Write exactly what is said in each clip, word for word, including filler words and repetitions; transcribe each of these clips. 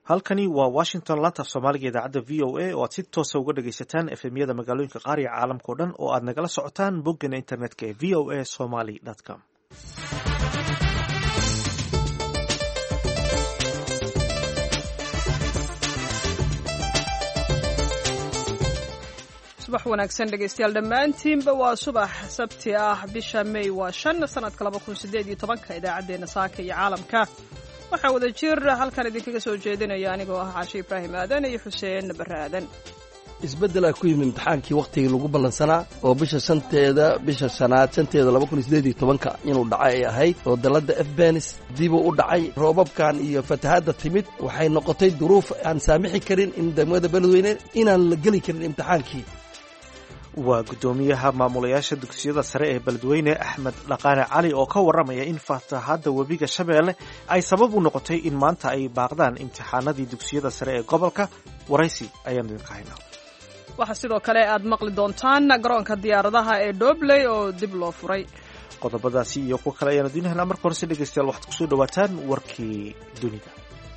halkani waa washington laanta af soomaaliga idaacadda v o a oo aad si toosa uga dhagaysataan efemyada magaalooyinka qaar iyo caalamka o dhan oo aad nagala socotaan boggana internetka ee v o a somaly com. subax wanaagsan dhegaystayaal dhammaantiinba waa subax sabti ah bisha may waa shan sanadka laba kun sideed iyo tobanka idaacaddeenna saaka iyo caalamka waxaa wada jir halkan idinkaga soo jeedinaya anigoo ah caashe ibraahim aadan iyo xuseen barre aadan. isbeddelaa ku yimi imtixaankii wakhtigii lagu ballansanaa oo bisha shanteeda bisha shanaad shanteeda laba kun sideed iyo tobanka inuu dhacay ay ahayd oo dalladda efbenis dibuu u dhacay roobabkan iyo fatahaadda timid waxay noqotay duruuf aan saamixi karin in degmada beledweyne inaan la geli karin imtixaankii. waa guddoomiyaha maamulayaasha dugsiyada sare ee beledweyne axmed dhaqaane cali oo ka warramaya in fatahaadda webiga shabeelle ay sabab u noqotay in maanta ay baaqdaan imtixaanadii dugsiyada sare ee gobolka. waraysi ayaan idinka haynaa. waxaa sidoo kale aad maqli doontaan garoonka diyaaradaha ee dhobley oo dib loo furay. qodobadaasi iyo kuwa kale ayaan idiin haynaa. marka horese dhegaystayaal waxaad kusoo dhawaataan warkii dunida.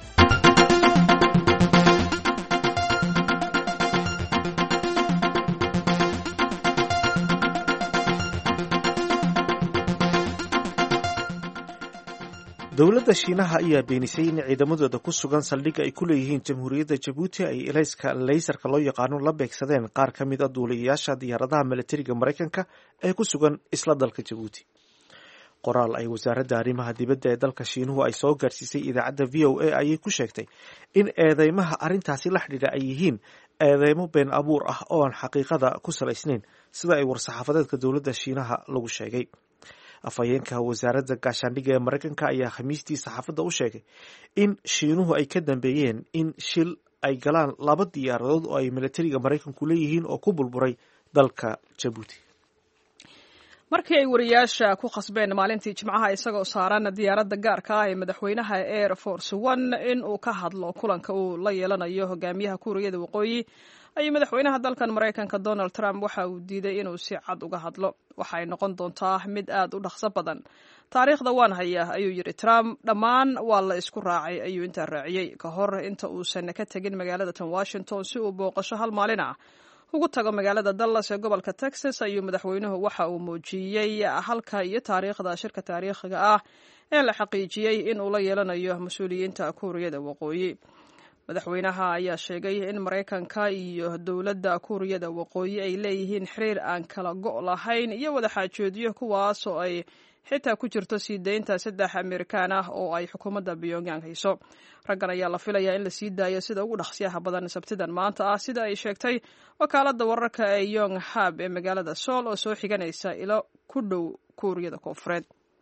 dowladda shiinaha ayaa beenisay in ciidamadooda ku sugan saldhigga ay ku leeyihiin jamhuuriyadda jabuuti ay elayska laysarka loo yaqaano la beegsadeen qaar ka mid a duuliyayaasha diyaaradaha milatariga maraykanka ee ku sugan isla dalka jabuuti. qoraal ay wasaaradda arrimaha dibadda ee dalka shiinuhu ay soo gaarsiisay idaacadda v o a ayay ku sheegtay in eedeymaha arrintaasi la xidhiidha ay yihiin eedeymo been abuur ah oo aan xaqiiqada ku salaysnayn sida ay war-saxaafadeedka dowladda shiinaha lagu sheegay. afhayeenka wasaaradda gaashaandhigga ee maraykanka ayaa khamiistii saxaafadda u sheegay in shiinuhu ay ka dambeeyeen in shil ay galaan laba diyaaradood oo ay milatariga maraykanku leeyihiin oo ku burburay dalka jabuuti. markii ay wariyaasha ku khasbeen maalintii jimcaha isagoo saaran diyaaradda gaarka ah ee madaxweynaha air force one in uu ka hadlo kulanka uu la yeelanayo hogaamiyaha kuuriyada waqooyi ayuu madaxweynaha dalkan maraykanka donald trump waxa uu diiday inuu si cad uga hadlo. waxa ay noqon doontaa mid aad u dhaqso badan. taariikhda waan haya ayuu yidhi Trump. dhammaan waa la isku raacay ayuu intaa raaciyey ka hor inta uusan ka tegin magaalada tan Washington si uu booqasho hal maalin ah ugu tago magaalada Dallas ee gobolka Texas ayuu madaxweynuhu waxa uu muujiyey halka iyo taariikhda shirka taariikhiga ah ee la xaqiijiyey in uu la yeelanayo mas-uuliyiinta kuuriyada waqooyi. madaxweynaha ayaa sheegay in maraykanka iyo dowladda kuuriyada waqooyi ay leeyihiin xiriir aan kala go' lahayn iyo wadaxaajoodyo kuwaas oo ay xitaa ku jirto sii deynta saddex amerikaan ah oo ay xukuumadda Pyongyang hayso. raggan ayaa la filayaa in la sii daayo sida ugu dhaqsiyaha badan sabtidan maanta ah sida ay sheegtay wakaaladda wararka ee Yonhap ee magaalada Seoul oo soo xiganaysa ilo ku dhow kuuriyada koonfureed.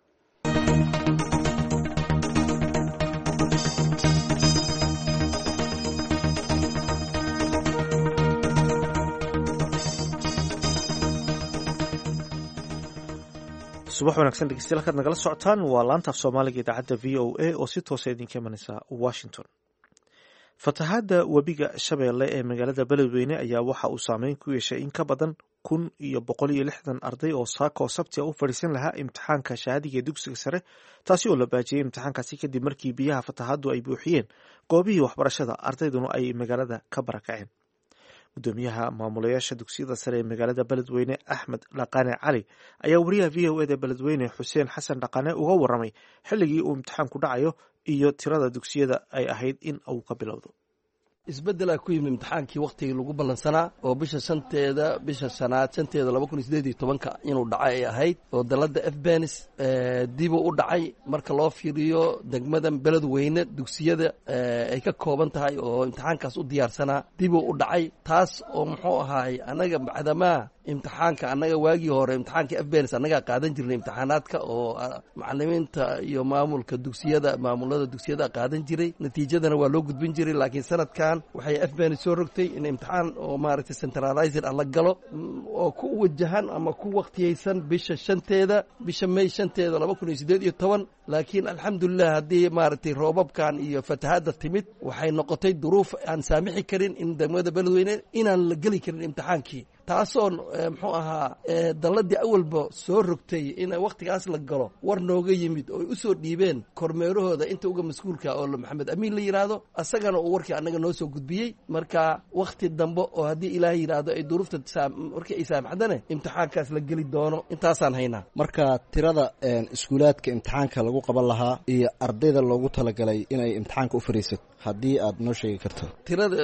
subax wanaagsan dhegeystayaal halkaad nagala socotaan waa laanta af soomaaliga idaacadda v o a oo si toosa idinka imanaysa washington. fatahaadda webiga shabeelle ee magaalada beledweyne ayaa waxa uu saameyn ku yeeshay in ka badan kun iyo boqol iyo lixdan arday oo saaka oo sabti a u fadhiisan lahaa imtixaanka shahaadiga ee dugsiga sare, taasi oo la baajiyey imtixaankaasi kadib markii biyaha fatahaaddu ay buuxiyeen goobihii waxbarashada ardayduna ay magaalada ka barakaceen. guddoomiyaha maamulayaasha dugsiyada sare ee magaalada beledweyne axmed dhaqaane cali ayaa wariyaha v o eda beledweyne xuseen xasan dhaqaane uga warramay xilligii uu imtixaanku dhacayo iyo tirada dugsiyada ay ahayd in uu ka bilowdo. isbeddelaa ku yimi imtixaankii wakhtigii lagu ballansanaa oo bisha shanteeda bisha shanaad shanteeda laba kun sideed iyo tobanka inuu dhacay ay ahayd oo dalladda efbenis dibuu u dhacay marka loo fiiriyo degmadan beledweyne dugsiyada ay ka kooban tahay oo imtixaankaas u diyaarsanaa dibuu u dhacay. taas oo muxuu ahaay annaga bacdamaa imtixaanka annaga waagii hore imtixaanka efbenis annagaa qaadan jirnay imtixaanaadka oo macallimiinta iyo maamulka dugsiyada maamulada dugsiyada qaadan jiray, natiijadana waa loo gudbin jiray. laakiin sanadkan waxay efbenis soo rogtay in imtixaan oo maaragtay centralizer ah la galo oo ku wajahan ama ku waqtiyeysan bisha shanteeda bisha may shanteeda laba kun iyo siddeed iyo toban. laakiin alxamdulilah haddii maaragtay roobabkan iyo fatahaadda timid waxay noqotay duruuf aan saamixi karin in degmada beledweyne inaan la geli karin imtixaankii. taasoo muxuu ahaa dalladii awalba soo rogtay in wakhtigaas la galo war nooga yimid oo ay u soo dhiibeen kormeerahooda inta uga mas-uulka oo maxamed amiin la yidhaahdo asagana uu warkii annaga noo soo gudbiyey marka wakhti dambe oo haddii ilaahay yidhaahdo ay duruufta markii ay saamaxdane imtixaankaas la geli doono intaasaan haynaa. marka tirada iskuulaadka imtixaanka lagu qaban lahaa iyo ardayda loogu talagalay inay imtixaanka u fariisato haddii aad noo sheegi karto. tirada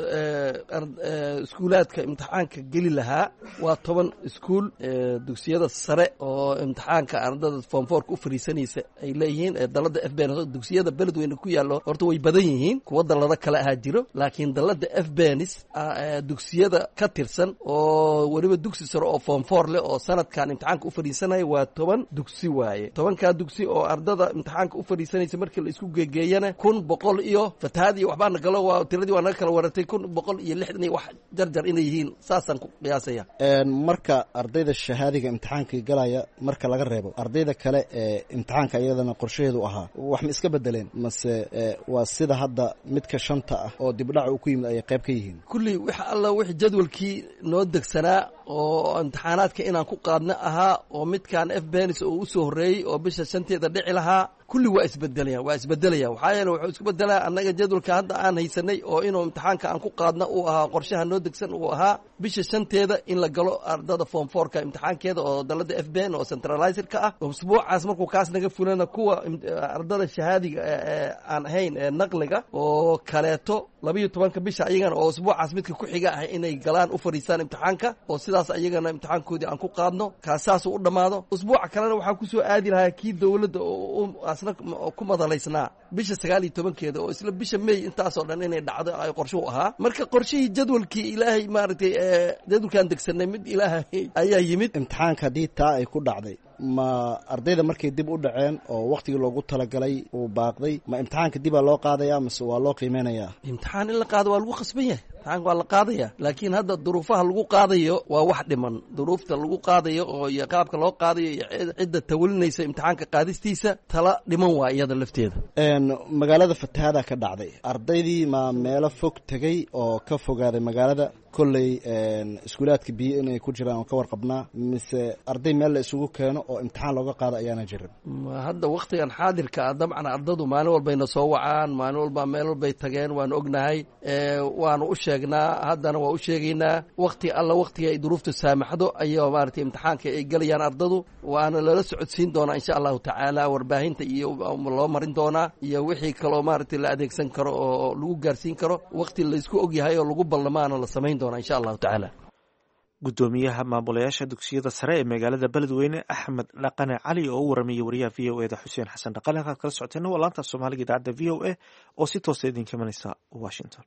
iskuulaadka imtixaanka geli lahaa waa toban iskuul dugsiyada sare oo imtixaanka ardada form fourka u fariisanaysa ay leeyihiin dalada F B N dugsiyada beledweyne ku yaallo horta way badan yihiin kuwa dalada kale ahaa jiro laakiin dalada F B N dugsiyada ka tirsan oo waliba dugsi sare oo form four leh oo sanadkan imtixaanka u fariisanaya waa toban dugsi waaye tobanka dugsi oo ardada imtixaanka u fariisanaysa markii la isku geegeeyana kun boqol iyo fatahaad iyo waxbaa nagalo waa tiradii waa naga kala waratay kun boqol iyo lixdan iyo wax jarjar inay yihiin saasaan ku qiyaasaya. marka ardayda shahaadiga imtixaanka galaya marka laga reebo ardayda kale ee imtixaanka iyadana qorshaheedu ahaa wax ma iska bedeleen mase waa sida hadda midka shanta ah oo dibdhac uu ku yimid ay qayb ka yihiin kulli waxa alla wixii jadwalkii noo degsanaa oo imtixaanaadka inaan ku qaadna ahaa oo midkaan F B N oo u soo horeeyay oo bisha shanteeda dhici lahaa kulli waa isbedelayaan waa isbedelayaan waxaa yeelay wuxuu isku bedelaa annaga jadwalka hadda aan haysanay oo inuu imtixaanka aan ku qaadna uu ahaa qorshaha noo degsan uu ahaa bisha shanteeda in la galo ardada form fourka imtixaankeeda oo dalada F B N oo centralized-ka ah usbuucaas markuu kaas naga fulana kuwa ardada shahaadiga aan ahayn ee naqliga oo kaleeto labiyo tobanka bisha ayagana oo usbuucaas midka ku xiga ah inay galaan u fariistaan imtixaanka oo sidaas ayagana imtixaankoodii aan ku qaadno kaasaas u dhamaado usbuuca kalena waxaa ku soo aadi lahaa kii dawladda oo asna ku madalaysnaa bisha sagaal iyo tobankeeda oo isla bisha May intaasoo dhan inay dhacdo ay qorshuhu ahaa marka qorshihii jadwalkii ilaahay maaragtay jadwalkan degsanay mid ilaahay ayaa yimid. imtixaanka haddii taa ay ku dhacday ma ardayda markay dib u dhaceen oo waqtigii loogu talagalay uu baaqday ma imtixaanka dib aa loo qaadayaa mase waa loo qiimeynayaa? imtixaan in la qaado waa lagu khasban yahay imtixaanka waa la qaadaya laakiin hadda duruufaha lagu qaadayo waa wax dhiman duruufta lagu qaadayo oo iyo qaabka loo qaadayo iyo cidda tawalinaysa imtixaanka qaadistiisa tala dhiman waa iyada lafteeda. magaalada fatahaada ka dhacday ardaydii ma meelo fog tegey oo ka fogaaday magaalada kolley iskuulaadka biyo inay ku jiraan oo ka warqabnaa mise arday meel la isugu keeno oo imtixaan looga qaado ayaana jirin? hadda waktigan xaadirka ah dabcan ardadu maalin walbayna soo wacaan maalin walba meel walbay tageen waanu ognahay waanu u sheegnaa haddana waa u sheegaynaa wakti alla waktiga ay duruuftu saamaxdo ayaa maaragtay imtixaanka ay galayaan ardadu waana lala socodsiin doonaa insha allahu tacaala warbaahinta iyo loo marin doonaa iyo wixii kaloo maaragtay la adeegsan karo oo lagu gaarsiin karo wakti laysku ogyahay oo lagu ballamaana la samayn doonaa insha allahu tacaala. gudoomiyaha maamulayaasha dugsiyada sare ee magaalada beledweyne axmed dhaqane cali oo u waramayay wariyaha v o e da xuseen xasan dhaqane halkaad kala socoteena waa laanta soomaaliga idaacadda v o a oo si toosa idinka imanaysa washington.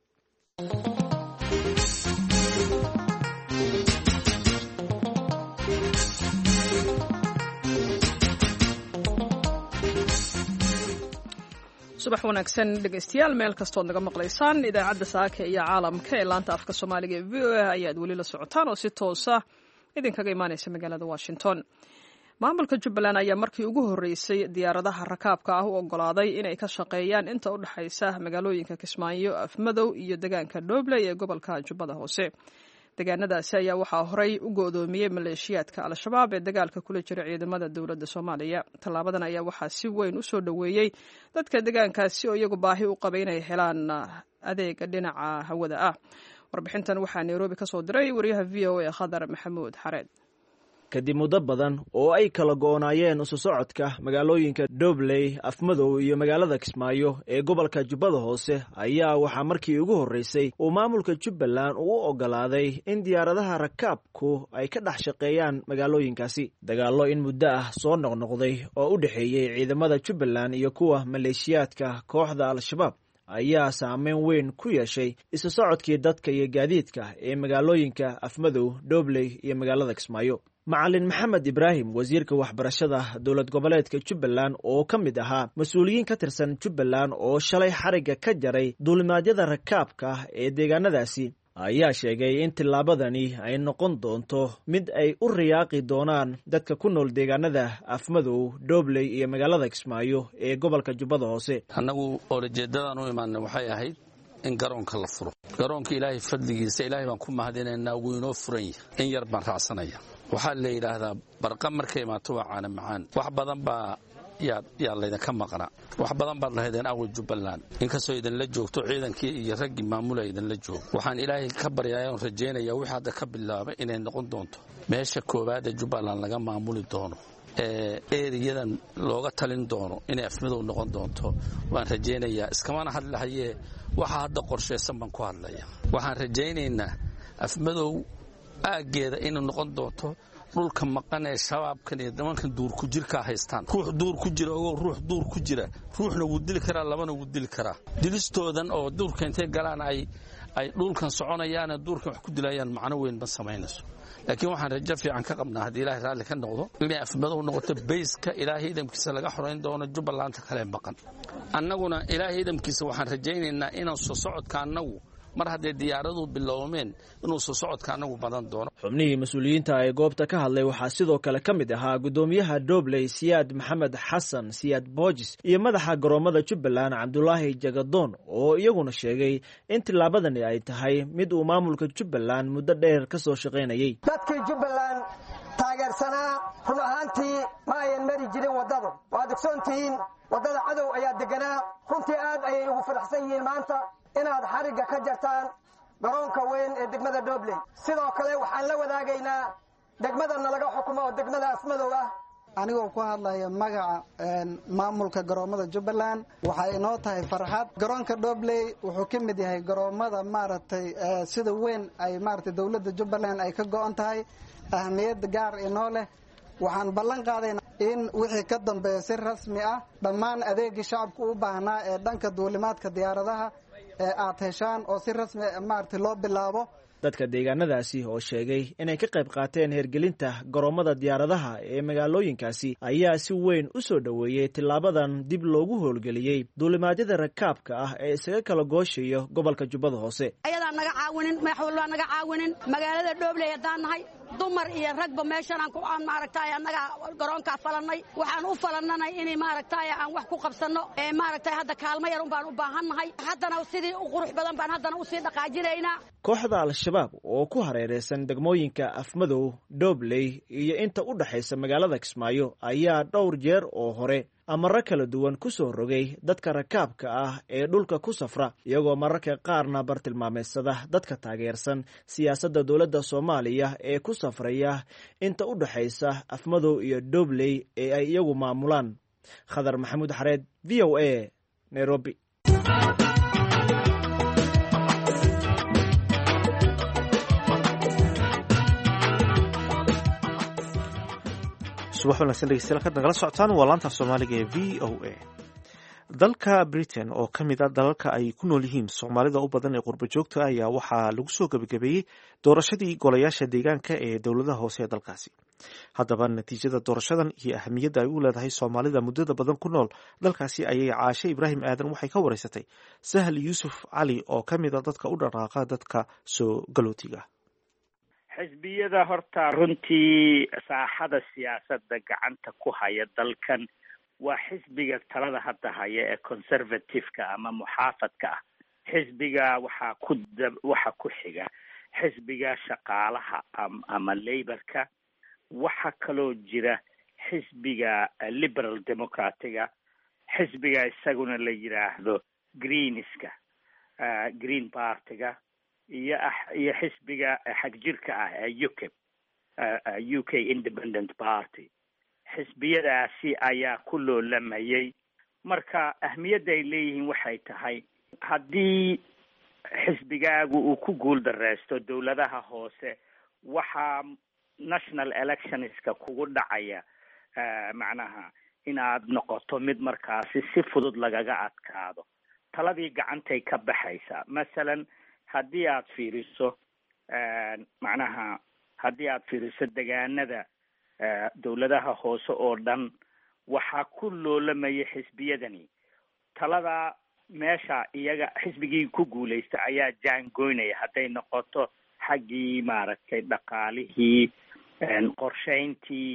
subax wanaagsan dhegaystayaal meel kastood naga maqlaysaan idaacadda saaka iyo caalamka ee laanta afka soomaaliga ee v o a ayaad weli la socotaan oo si toosa idinkaga imaanaysa magaalada washington. maamulka jubbaland ayaa markii ugu horreysay diyaaradaha rakaabka ah u oggolaaday inay ka shaqeeyaan inta u dhexaysa magaalooyinka kismaayo afmadow iyo deegaanka dhobley ee gobolka jubbada hoose. deegaanadaasi ayaa waxaa horey u go'doomiyey maleeshiyaadka al-shabaab ee dagaalka kula jira ciidamada dowladda soomaaliya. tallaabadan ayaa waxaa si weyn u soo dhoweeyey dadka deegaankaasi oo iyagu baahi u qabay inay helaan adeega dhinaca hawada ah. warbixintan waxaa nairobi ka soo diray wariyaha v o a khadar maxamuud xareed. kadib muddo badan oo ay kala go'naayeen isu socodka magaalooyinka dhobley afmadow iyo magaalada kismaayo ee gobolka jubbada hoose ayaa waxaa markii ugu horreysay uu maamulka jubbaland uu u oggolaaday in diyaaradaha rakaabku ay ka dhex shaqeeyaan magaalooyinkaasi. dagaallo in muddo ah soo noqnoqday oo u dhexeeyey ciidamada jubbaland iyo kuwa maleeshiyaadka kooxda al-shabaab ayaa saameyn weyn ku yeeshay isu socodkii dadka iyo gaadiidka ee magaalooyinka afmadow dhobley iyo magaalada kismaayo. macalin maxamed ibraahim wasiirka waxbarashada dowlad goboleedka jubbaland oo ka mid ahaa mas-uuliyiin ka tirsan jubbaland oo shalay xarigga ka jaray duulimaadyada rakaabka ee deegaanadaasi ayaa sheegay in tillaabadani ay noqon doonto mid ay u riyaaqi doonaan dadka ku nool deegaanada afmadow dhobley iyo magaalada kismaayo ee gobolka jubbada hoose. annagu olajeedadan u imaanay waxay ahayd in garoonka la furo garoonka ilaahay fadligiisa ilaahay baan ku mahadinaynaa wuu inoo furan yahay in yar baan raacsanaya waxaa la yidhaahdaa barqa markay imaato waa caana macaan wax badan baa yaa yaa laydinka maqnaa wax badan baad lahaydeen awal Jubbaland inkastoo idinla joogto ciidankii iyo raggii maamulaya idinla joogo waxaan ilaahay ka baryayaa oo rajaynayaa wixii hadda ka bilaabay inay noqon doonto meesha koowaad ee Jubbaland laga maamuli doono ee eeriyadan looga talin doono inay afmadow noqon doonto waan rajaynayaa iskamana hadlahaye waxa hadda qorsheysan baan ku hadlaya waxaan rajaynaynaa afmadow aageeda inay noqon doonto dhulka maqan ee shabaabkan iyo nimankan duur ku jirka haystaan ruux duur ku jira oo ruux duur ku jira ruuxna wuu dili karaa labana wuu dili karaa dilistoodan oo duurka intay galaan ay ay dhulkan soconayaan duurkan wax ku dilayaan macno weyn ma sameynayso laakiin waxaan rajo fiican ka qabnaa hadii ilaahay raali ka noqdo inay afmadow noqoto bayska ilaahay idamkiisa laga xoreyn doono Jubbaland kale maqan annaguna ilaahay idamkiisa waxaan rajaynaynaa inaan soo socodka annagu mar haddii diyaaradu bilowmeen inuu soo socodka anagu badan doono xubnihii mas'uuliyiinta ee goobta ka hadlay waxaa sidoo kale ka mid ahaa gudoomiyaha Dobley Siyaad Maxamed Xasan Siyaad Boojis iyo madaxa garoomada Jubbaland Cabdullaahi Jagadoon oo iyaguna sheegay in tilaabadani ay tahay mid uu maamulka Jubbaland muddo dheer ka soo shaqeynayay dadkii Jubbaland taageersanaa run ahaantii ma ayan mari jirin wadada waad ogsoontihiin wadada cadow ayaa deganaa runtii aad ayay ugu faraxsan yihiin maanta inaad xariga ka jartaan garoonka weyn ee degmada Dobley sidoo kale waxaan la wadaagaynaa degmadana laga xukumo oo degmada Afmadow ah anigoo ku hadlaya magaca maamulka garoomada Jubbaland waxa inoo tahay farxad garoonka Dobley wuxuu ka mid yahay garoomada maaragtay sida weyn ay maaragtay dawladda Jubbaland ay ka go'an tahay ahmiyad gaar inoo leh waxaan ballan qaadaynaa in wixii ka dambeeyo si rasmi ah dhammaan adeegii shacabku u baahnaa ee dhanka duulimaadka diyaaradaha ee aad heshaan oo si rasmi maartay loo bilaabo dadka deegaanadaasi oo sheegay inay ka qayb qaateen hergelinta garoomada diyaaradaha ee magaalooyinkaasi ayaa si weyn u soo dhaweeyay tilaabadan dib loogu howlgeliyey duulimaadyada rakaabka ah ee isaga kala gooshayo gobolka Jubbada Hoose ayadaa naga caawinin madaxweynaha naga caawinin magaalada Dobley hadaan nahay dumar iyo ragba meeshan aan ku aan maaragtay anaga garoonka falanay waxaan u falanay inay maaragtay aan wax ku qabsano ee maaragtay hadda kaalmo yar baan u baahannahay haddana sidii u qurux badan baan haddana u sii dhaqaajinaynaa kooxda al-shabaab oo ku hareereysan degmooyinka Afmadow Dobley iyo inta u dhaxaysa magaalada Kismaayo ayaa dhowr jeer oo hore amara kala duwan ku soo rogay dadka rakaabka ah ee dhulka ku safra iyagoo mararka qaarna bartilmaameedsada dadka taageersan siyaasadda dawladda Soomaaliya ee ku safraya inta u dhaxaysa Afmadow iyo Dobley ee ay iyagu maamulaan Khadar Maxamuud Xareed V O A Nairobi subax wanaagsan dhegeystayaal ka nagala socotaan waa laanta Soomaaliga ee V O A dalka Britain oo ka mid ah dalalka ay ku nool yihiin Soomaalida u badan ee qurbo joogta ayaa waxaa lagu soo gabagabeeyey doorashadii golayaasha deegaanka ee dowladaha hoose ee dalkaasi haddaba natiijada doorashadan iyo ahamiyadda ay u leedahay Soomaalida muddada badan ku nool dalkaasi ayay Caashe Ibraahim Aadan waxay ka wareysatay Sahal Yuusuf Cali oo ka mid ah dadka u dhaqaaqa dadka soo galootiga xisbiyada horta runtii saaxada siyaasadda gacanta ku haya dalkan waa xisbiga talada hadda haya ee conservative-ka ama muxaafadka ah xisbiga waxaa ku waxa ku xiga xisbiga shaqaalaha ama laborka waxa kaloo jira xisbiga liberal democratiga xisbiga isaguna la yiraahdo greenska green partyga iyo iyo xisbiga xagjirka ah ee U K U K Independent Party xisbiyadaasi ayaa ku loolamayay marka ahmiyadda ay leeyihiin waxay tahay haddii xisbigaagu uu ku guul dareysto dowladaha hoose waxaa national electionska kugu dhacaya macnaha inaad noqoto mid markaasi si fudud lagaga adkaado taladii gacantay ka baxaysaa masalan haddii aad fiiriso macnaha haddii aad fiiriso degaanada dowladaha hoose oo dhan waxaa ku loolamaya xisbiyadani talada meesha iyaga xisbigii ku guulaysta ayaa jaangoynaya hadday noqoto xaggii maaragtay dhaqaalihii qorshayntii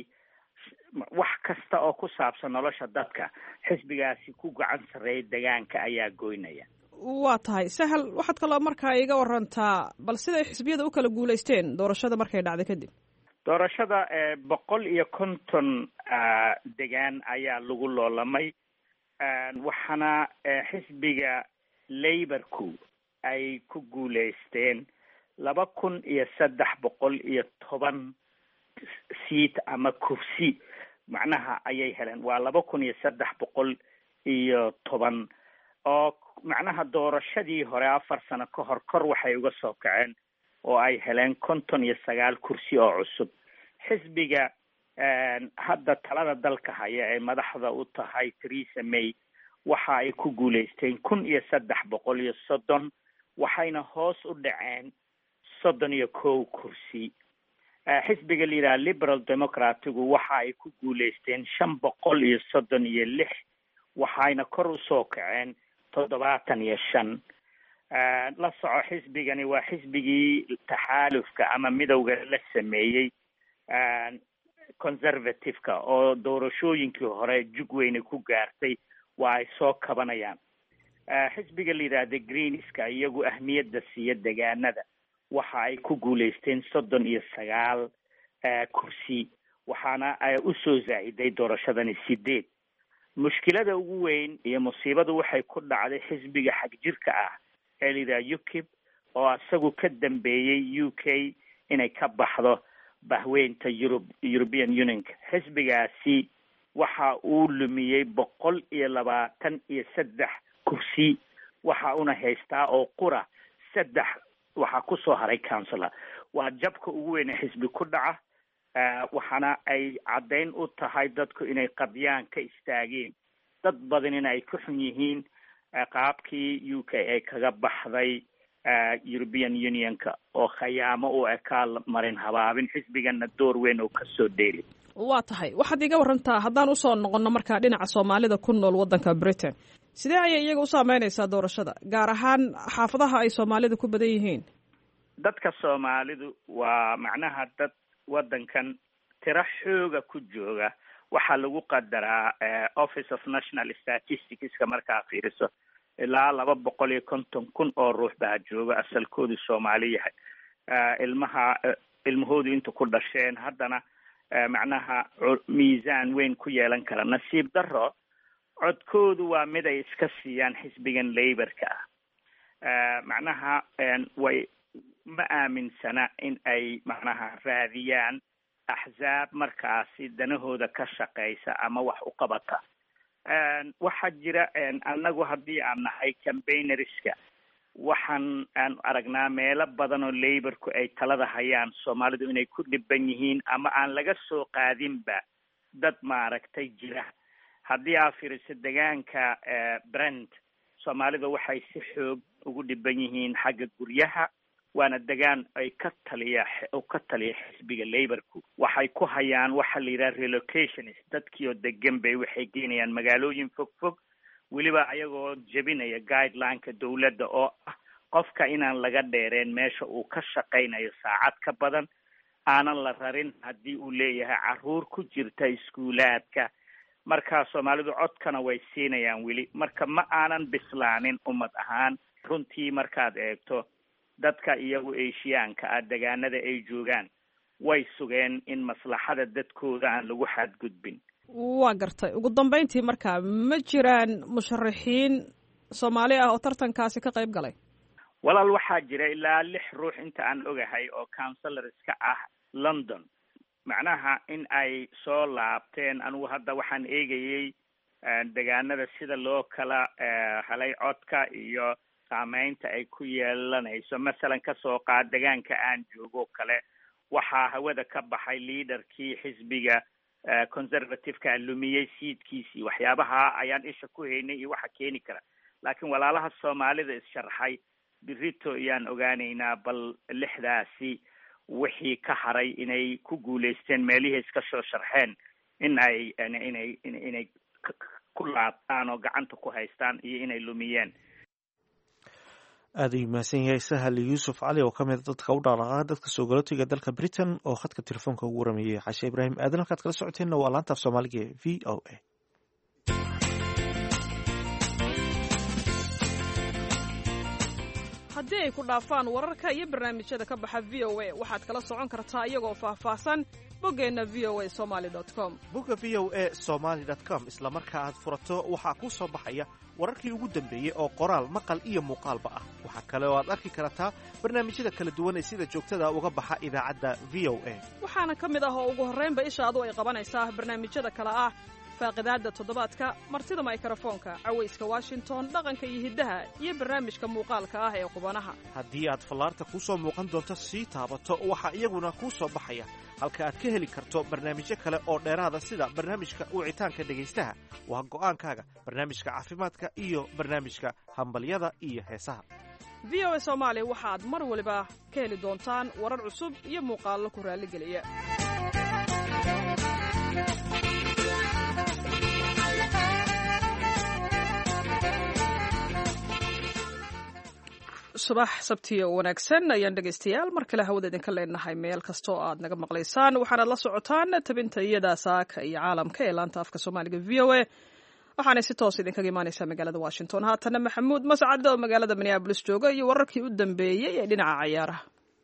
wax kasta oo ku saabsan nolosha dadka xisbigaasi ku gacan sarreeya degaanka ayaa goynaya waa tahay sahal waxaad kaloo markaa iga warantaa bal siday xisbiyada u kala guulaysteen doorashada markay dhacday kadib doorashada boqol iyo konton degaan ayaa lagu loolamay waxaana xisbiga laborku ay ku guulaysteen laba kun iyo saddex boqol iyo toban seat ama kursi macnaha ayay heleen waa laba kun iyo saddex boqol iyo toban oo macnaha doorashadii hore afar sano ka hor kor waxay uga soo kaceen oo ay heleen konton iyo sagaal kursi oo cusub xisbiga hadda talada dalka haya ee madaxda u tahay Theresa May waxa ay ku guulaysteen kun iyo saddex boqol iyo soddon waxayna hoos u dhaceen soddon iyo kow kursi xisbiga la yidhaha liberal democratigu waxa ay ku guulaysteen shan boqol iyo soddon iyo lix waxayna kor usoo kaceen toddobaatan iyo shan la soco xisbigani waa xisbigii taxaalufka ama midowga la sameeyey conservative-ka oo doorashooyinkii hore jug weyne ku gaartay waa ay soo kabanayaan xisbiga la yidhaahda greenska iyagu ahmiyadda siiya degaanada waxa ay ku guulaysteen soddon iyo sagaal kursi waxaana ay usoo zaa'iday doorashadani sideed mushkilada ugu weyn iyo musiibadu waxay ku dhacday xisbiga xagjirka ah ee la yidhaha ukip oo isagu ka dambeeyey u k inay ka baxdo bahweynta Europe, European Union. xisbigaasi waxa uu lumiyey boqol iyo labaatan iyo saddex kursi waxa una haystaa oo qura saddex waxaa kusoo haray councilor waa jabka ugu weyn xisbi ku dhaca waxaana ay caddayn u tahay dadku inay qabyaan ka istaageen dad badan in ay ku xun yihiin qaabkii u k ay kaga baxday European Unionka oo khayaamo u ekaa marin habaabin xisbigana door weyn oo kasoo dheeli waa tahay waxaad iga warantaa haddaan usoo noqono markaa dhinaca soomaalida ku nool waddanka Britain sidee ayay iyaga u saameynaysaa doorashada gaar ahaan xaafadaha ay soomaalida ku badan yihiin dadka soomaalidu waa macnaha dad waddankan tiro xooga ku jooga waxaa lagu qadaraa Office of National Statisticska markaa fiiriso ilaa laba boqol iyo konton kun oo ruux baa jooga asalkoodu Soomaali yahay ilmaha ilmahoodu inta ku dhasheen haddana macnaha miisaan weyn ku yeelan kara nasiib darro codkoodu waa mid ay iska siiyaan xisbigan Labourka ah macnaha way ma aaminsana in ay macnaha raadiyaan axzaab markaasi danahooda ka shaqeysa ama wax u qabata waxaa jira annagu haddii aan nahay campaignerska waxaan aan aragnaa meelo badan oo Labourku ay talada hayaan Soomaalidu inay ku dhiban yihiin ama aan laga soo qaadinba dad maaragtay jira haddii aad fiiriso deegaanka Brent Soomaalida waxay si xoog ugu dhiban yihiin xagga guryaha waana degaan ay ka taliya oo ka taliya xisbiga Labourku waxay ku hayaan waxa la yiraahdo relocationist dadkii oo degan bay waxay geenayaan magaalooyin fog fog weliba ayagoo jebinaya guideline-ka dawladda oo ah qofka inaan laga dheereen meesha uu ka shaqaynayo saacad ka badan aanan la rarin haddii uu leeyahay caruur ku jirta iskuulaadka markaa Soomaalidu codkana way siinayaan weli marka ma aanan bislaanin ummad ahaan runtii markaad eegto dadka iyagu Asiaanka ah degaanada ay joogaan way sugeen in maslaxada dadkooda aan lagu xadgudbin waa gartay ugu dambeyntii markaa ma jiraan musharaxiin Soomaali ah oo tartankaasi ka qayb galay walaal waxaa jira ilaa lix ruux inta aan ogahay oo councilorska ah London macnaha in ay soo laabteen anigu hadda waxaan eegayay degaanada sida loo kala helay codka iyo saameynta ay ku yeelanayso masalan ka soo qaad deegaanka aan joogo kale waxaa hawada ka baxay leaderkii xisbiga conservative-ka lumiyey siidkiisii waxyaabaha ayaan isha ku haynay iyo waxa keeni kara laakiin walaalaha Soomaalida is-sharxay birito ayaan ogaanaynaa bal lixdaasi wixii ka haray inay ku guuleysteen meelihii iska soo sharxeen in ay inay inay ku laabtaan oo gacanta ku haystaan iyo inay lumiyeen aad ayuu mahadsan yahay sahal yuusuf cali oo ka mid dadka u dhaqdhaqaaqa dadka soo galootiga dalka Britain oo khadka telefoonka ugu waramayay Xashe Ibraahim aadan halkaad kala socoteenna waa laanta af Soomaaliga v O A haddii ay ku dhaafaan wararka iyo barnaamijyada ka baxa v o a waxaad kala socon kartaa iyagoo faahfaahsan boggeenna v o a somaali com bogga v o a somaali com isla marka aad furato waxaa kuu soo baxaya wararkii ugu dambeeyey oo qoraal maqal iyo muuqaalba ah. waxaa kale oo aad arki kartaa barnaamijyada kala duwan ee sida joogtada uga baxa idaacadda v o a waxaana ka mid ah oo ugu horraynba ishaadu ay qabanaysaa barnaamijyada kale ah faaqidaadda toddobaadka, martida mikrofoonka, cawayska washington, dhaqanka iyo hiddaha, iyo barnaamijka muuqaalka ah ee qubanaha. haddii aad fallaarta kuu soo muuqan doonto sii taabato waxaa iyaguna kuu soo baxaya halka aad ka heli karto barnaamijyo kale oo dheeraada sida barnaamijka wicitaanka dhegaystaha waa go'aankaaga, barnaamijka caafimaadka iyo barnaamijka hambalyada iyo heesaha. v o a soomaali waxaad mar waliba ka heli doontaan warar cusub iyo muuqaallo ku raalligeliya. subax sabtiyo wanaagsan ayaan dhegaystayaal mar kale hawada idinka leenahay meel kasta oo aad naga maqlaysaan. waxaanaad la socotaan tabinta iyada saaka iyo caalamka ee laanta afka soomaaliga v o a waxaanay si toos idinkaga imaanaysaa magaalada washington. haatana maxamuud mascad oo magaalada minneabolis jooga iyo wararkii u dambeeyey ee dhinaca cayaaraha.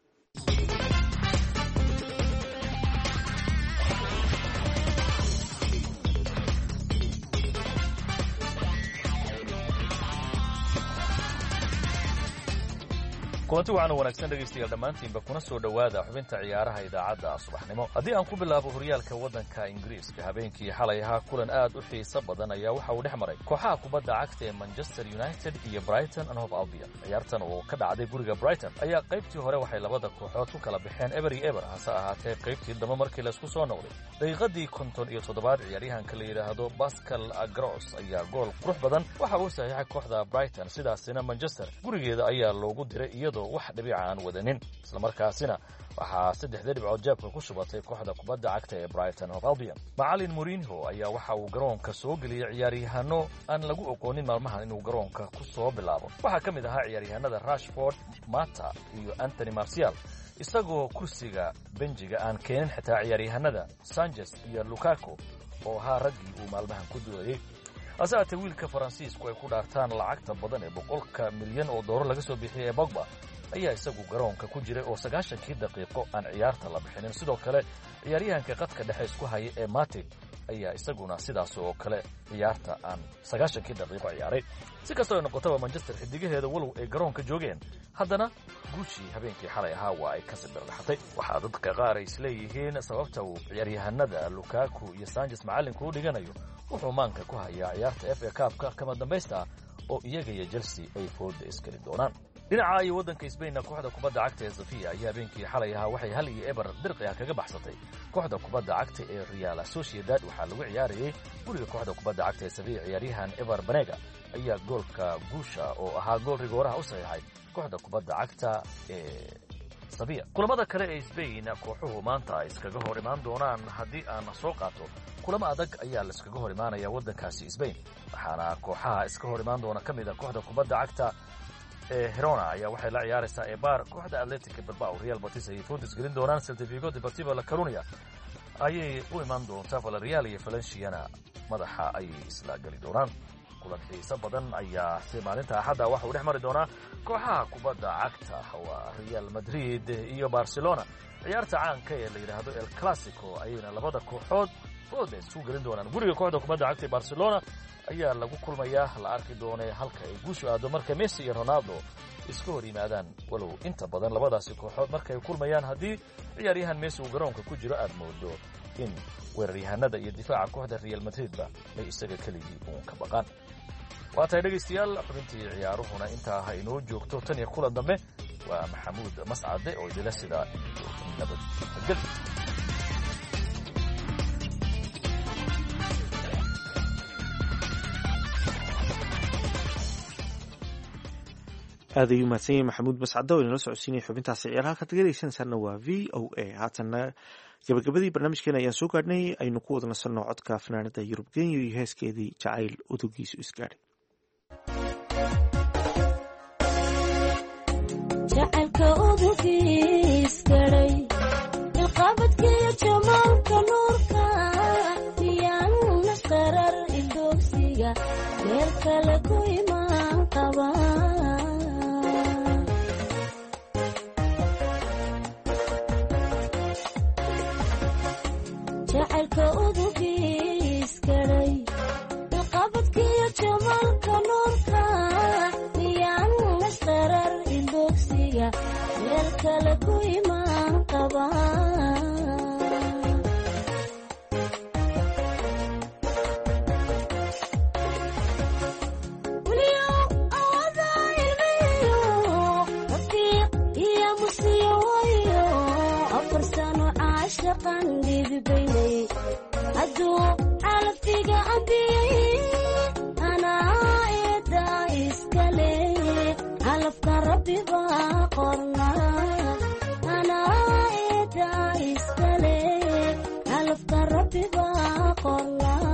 kulanti waxaana wanaagsan dhegaystayaal dhammaantiinba kuna soo dhowaada xubinta ciyaaraha idaacadda subaxnimo. haddii aan ku bilaabo horyaalka waddanka ingiriiska, habeenkii xalay ahaa kulan aad u xiiso badan ayaa waxa uu dhex maray kooxaha kubadda cagta ee manchester united iyo brighton and hove albion. ciyaartan oo ka dhacday guriga brighton ayaa qaybtii hore waxay labada kooxood ku kala baxeen eber iyo eber, hase ahaatee qaybtii dambe markii laysku soo noqday daqiiqadii konton iyo toddobaad ciyaaryahanka la yidhaahdo pascal agros ayaa gool qurux badan waxa uu saxiixay kooxda brighton, sidaasina manchester gurigeeda ayaa loogu diray iyadoo wax dhibica aan wadanin. islamarkaasina waxaa saddexda dhibcood jeebka ku shubatay kooxda kubadda cagta ee brighton hove albion. macalin mourinho ayaa waxa uu garoonka soo geliyey ciyaaryahanno aan lagu oqoonin maalmahan inuu garoonka ku soo bilaabo. waxaa ka mid ahaa ciyaaryahanada rashford, mata iyo anthony marcial, isagoo kursiga benjiga aan keenin xitaa ciyaaryahanada sanchez iyo lukaku oo ahaa raggii uu maalmahan ku doodayey. hase haatee wiilka faransiisku ay ku dhaartaan lacagta badan ee boqolka milyan oo doolar laga soo bixiyay ee bogba ayaa isagu garoonka ku jiray oo sagaashankii daqiiqo aan ciyaarta la bixinin. sidoo kale ciyaaryahanka qadka dhexe isku haya ee matib ayaa isaguna sidaas oo kale ciyaarta aan sagaashankii daqiiqo ciyaaray. si kastoo ay noqotaba manchester xidigaheeda walow ay garoonka joogeen, haddana guushii habeenkii xalay ahaa waa ay ka sibirlaxatay. waxaa dadka qaar ay isleeyihiin sababta uu ciyaaryahanada lukaku iyo sanchez macallinku u dhiganayo wuxuu maanka ku hayaa ciyaarta f a kaabka kama dambaysta oo iyaga iyo chelsea ay fooda iskeli doonaan. dhinaca iyo waddanka sbainna kooxda kubadda cagta ee sofia ayaa habeenkii xalay ahaa waxay hal iyo eber dirqi ah kaga baxsatay kooxda kubadda cagta ee real sociedad. waxaa lagu ciyaarayey guriga kooxda kubadda cagta ee sevilla. ciyaaryahan ever banega ayaa goolka guusha oo ahaa gool rigooraha u saxiixay kooxda kubadda cagta ee sevilla. kulamada kale ee sbain kooxuhu maanta ay iskaga hor imaan doonaan haddii aan soo qaato kulamo adag ayaa la iskaga hor imaanaya waddankaasi sbain, waxaana kooxaha iska hor imaan doona ka mid a kooxda kubadda cagta ee Girona ayaa waxay la ciyaaraysaa Eibar. kooxda Athletic Bilbao Real Betis ay foodis gelin doonaan. Celta Vigo Deportivo La Coruña ayay u imaan doontaa. Villarreal iyo Valenciana madaxa ay isla gali doonaan. kulan xiiso badan ayaa si maalinta axadda waxa uu dhex mari doonaa kooxaha kubadda cagta waa Real Madrid iyo Barcelona. ciyaarta caanka ee la yidhaahdo El Clasico ayayna labada kooxood fooda isu gelin doonaan. guriga kooxda kubadda cagta ee Barcelona ayaa lagu kulmayaa, la arki doonay halka ay guushu aado marka Messi iyo Ronaldo isku hor yimaadaan. walow inta badan labadaasi kooxood markay kulmayaan haddii ciyaaryahan Messi uu garoonka ku jiro aad moodo in weeraryahanada iyo difaaca kooxda Real Madridba ay isaga keligii uun ka baqaan. waa tahay dhegaystayaal, xubintii ciyaaruhuna intaa ha inoo joogto tan iyo kulan dambe. waa maxamuud mascade oo idila sidaa iyo nabadgel. aad ayuu mahadsan yahay maxamuud mascado oo inala socodsiinaya xubintaasi ciyaaraha ka tagaysanaysaana waa v o a. haatanna gabagabadii barnaamijkeena ayaan soo gaadhnay. aynu ku wada nasanno codka fanaanada yurub kenya iyo heeskeedii jacayl udugiisu isgaadhay. jacaylka udugiisgaday ilqabadkiyo jamaalka nuurka miyaan nasqarar ildoogsiga meel kale ku imaan qaba caashaqan dhidbaynay hadduu calaftiga ambiyey anaa eedaa iskale calafka rabbi baa qornaa anaa eedaa iskale calafka rabbi baa qornaa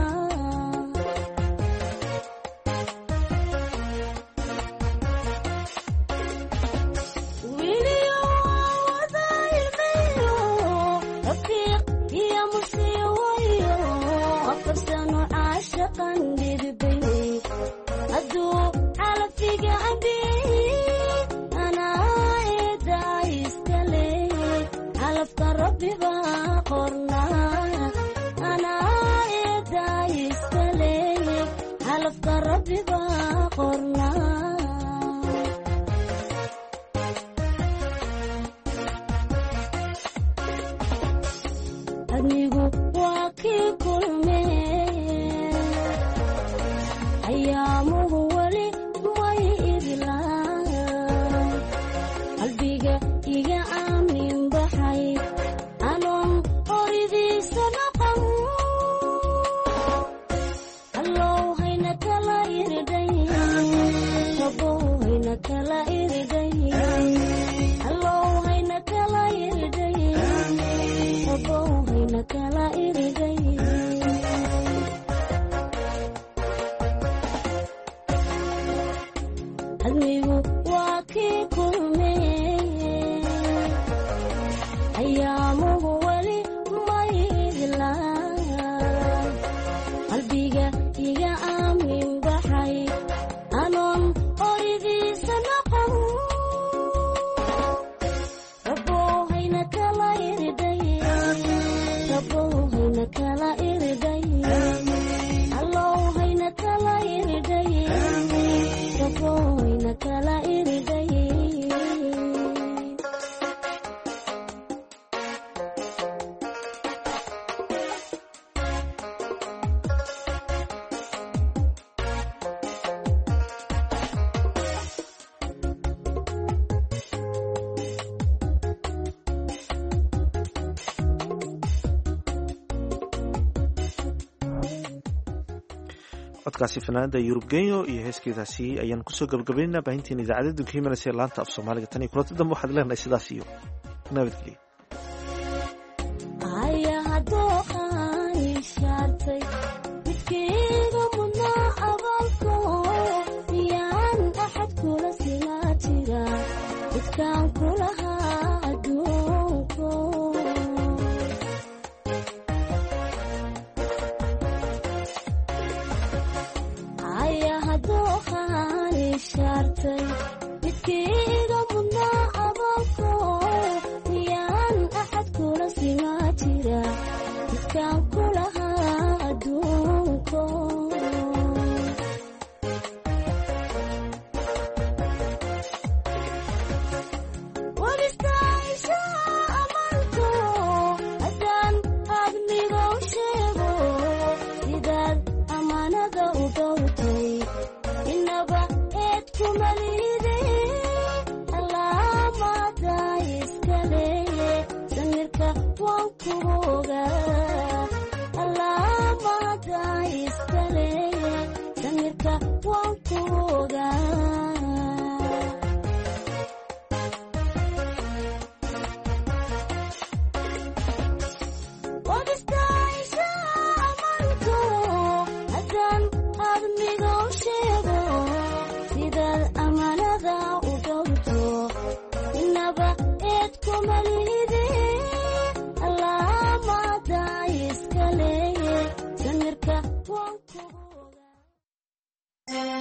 hadduu calaftiga ambiyey anaa eedaa iskale calafka rabbi baa qornaa anaa eedaa iskale calafka rabbi baa qornaa adnigu waa kii kulmee ayaamuhu weli way idlaan qalbiga iga aamin baxay anoon qoridiisa dhaqan allow hayna kala iridhay rabow hayna kala iridhay allow hayna kala iridhay rabow hayna kala iridhay adnigu waa kii kulmee ayaamuhu weli may idlaan qalbiga iga aamin baxay anoon qoridiisa dhaqan rabow hayna kala iridhay rabow hayna kala iridhay allow hayna kala iridhay rabow hayna kala iridhay codkaasi fanaanada yurub genyo iyo heeskeedaasi ayaan kusoo gabagabaynaa baahinteena idaacadda dunka himanaysa ee laanta af soomaaliga tan iyo kulanti dambe waxaad leenahay sidaas iyo nabadgelyo ayaha dooqan ishaartay midkeyga mudnaa abaalko miyaan axad kula sinaa jira midkaan kulahaa adduunko ayaha dooqan ishaartay midkeyga